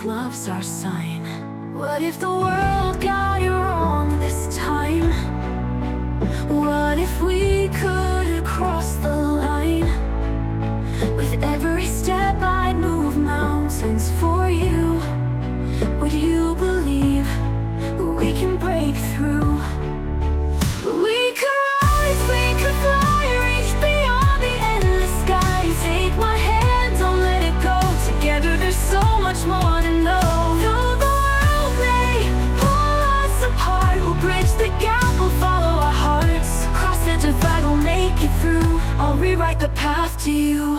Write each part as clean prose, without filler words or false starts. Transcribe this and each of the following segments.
love's our sign. What if the world got it wrong this time? What if we could cross the line? With every step I'd move mountains for you. Would you believe we can break through? We could rise, we could fly, reach beyond the endless sky. Take my hand, don't let it go. Together there's so much more to know. Though the world may pull us apart, we'll bridge the gap, we'll follow our hearts. Cross the divide, we'll make it through. I'll rewrite the path to you.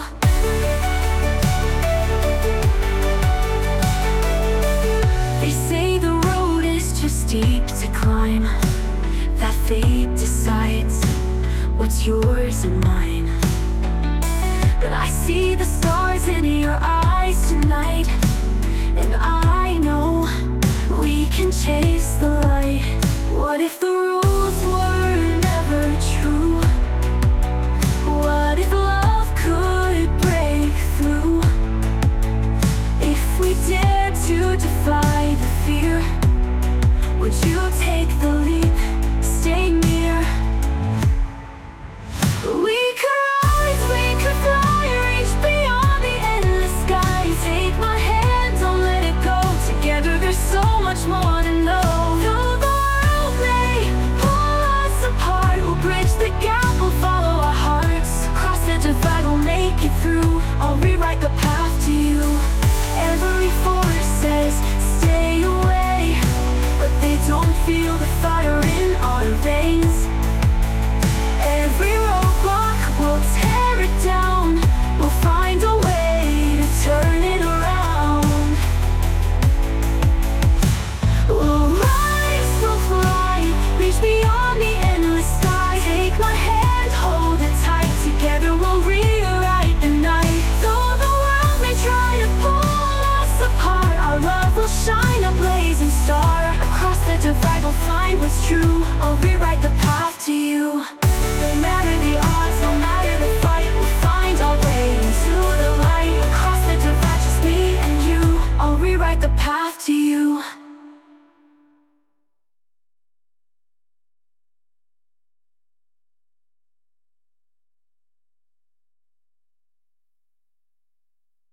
They say the road is too steep to climb, that fate decides what's yours and mine. But I see the stars in your eyes tonight, and I know we can chase the light. What if the rules were never true? What if love could break through? If we dared to defy the fear, would you take the leap, stay near? We could rise, we could fly, reach beyond the endless sky. Take my hand, don't let it go. Together there's so much more to know. Though the world may pull us apart, we'll bridge the gap, we'll follow our hearts. Cross the divide, we'll make it through. I'll rewrite the path to you. Every force says stay away, but they don't feel the fire in our veins. Every roadblock, we'll tear it down. We'll find a way to turn it around. We'll rise, we'll fly, reach beyond the endless sky. Take my hand, hold it tight. Together we'll rewrite the night. Though the world may try to pull us apart, our love will shine a blazing star. Across the divide we'll find what's true. I'll rewrite the path to you. No matter the odds,